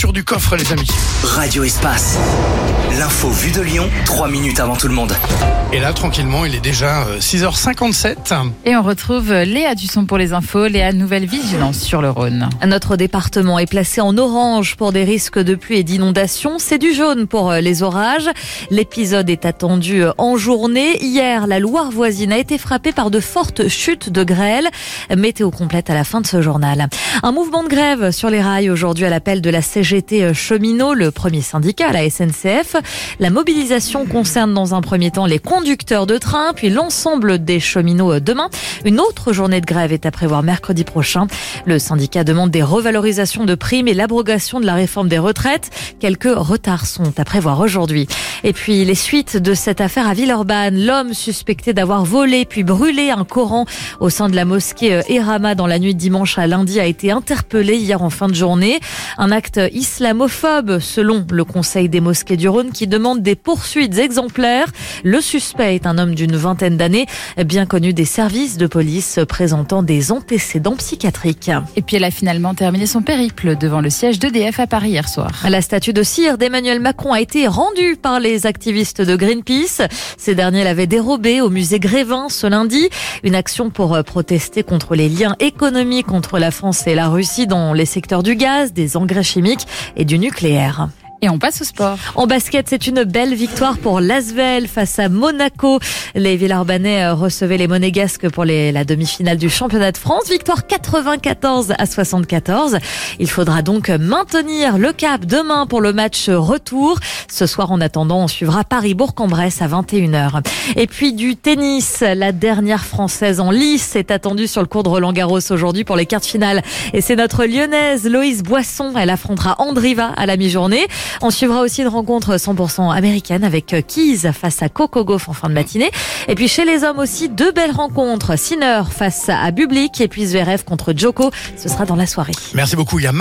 l'ouverture du coffre, les amis. Radio Espace. L'info vue de Lyon, 3 minutes avant tout le monde. Et là, tranquillement, il est déjà 6h57. Et on retrouve Léa Dusson pour les infos. Léa, nouvelle vigilance sur le Rhône. Notre département est placé en orange pour des risques de pluie et d'inondation. C'est du jaune pour les orages. L'épisode est attendu en journée. Hier, la Loire voisine a été frappée par de fortes chutes de grêle. Météo complète à la fin de ce journal. Un mouvement de grève sur les rails aujourd'hui à l'appel de la CGT Cheminots, le premier syndicat à la SNCF. La mobilisation concerne dans un premier temps les conducteurs de train, puis l'ensemble des cheminots demain. Une autre journée de grève est à prévoir mercredi prochain. Le syndicat demande des revalorisations de primes et l'abrogation de la réforme des retraites. Quelques retards sont à prévoir aujourd'hui. Et puis les suites de cette affaire à Villeurbanne. L'homme suspecté d'avoir volé puis brûlé un Coran au sein de la mosquée Erama dans la nuit de dimanche à lundi a été interpellé hier en fin de journée. Un acte islamophobe selon le Conseil des mosquées du Rhône qui demande des poursuites exemplaires. Le suspect est un homme d'une vingtaine d'années, bien connu des services de police présentant des antécédents psychiatriques. Et puis elle a finalement terminé son périple devant le siège d'EDF à Paris hier soir. La statue de cire d'Emmanuel Macron a été rendue par les activistes de Greenpeace. Ces derniers l'avaient dérobée au musée Grévin ce lundi. Une action pour protester contre les liens économiques entre la France et la Russie dans les secteurs du gaz, des engrais chimiques et du nucléaire. Et on passe au sport. En basket, c'est une belle victoire pour l'Asvel face à Monaco. Les Villeurbanais recevaient les Monégasques pour la demi-finale du championnat de France. Victoire 94-74. Il faudra donc maintenir le cap demain pour le match retour. Ce soir, en attendant, on suivra Paris-Bourg-en-Bresse à 21h. Et puis du tennis, la dernière Française en lice est attendue sur le court de Roland-Garros aujourd'hui pour les quarts de finale. Et c'est notre Lyonnaise Loïse Boisson. Elle affrontera Andriva à la mi-journée. On suivra aussi une rencontre 100% américaine avec Keys face à Coco Gauff en fin de matinée. Et puis chez les hommes aussi, deux belles rencontres. Sinner face à Bublik et puis Zverev contre Djoko. Ce sera dans la soirée. Merci beaucoup.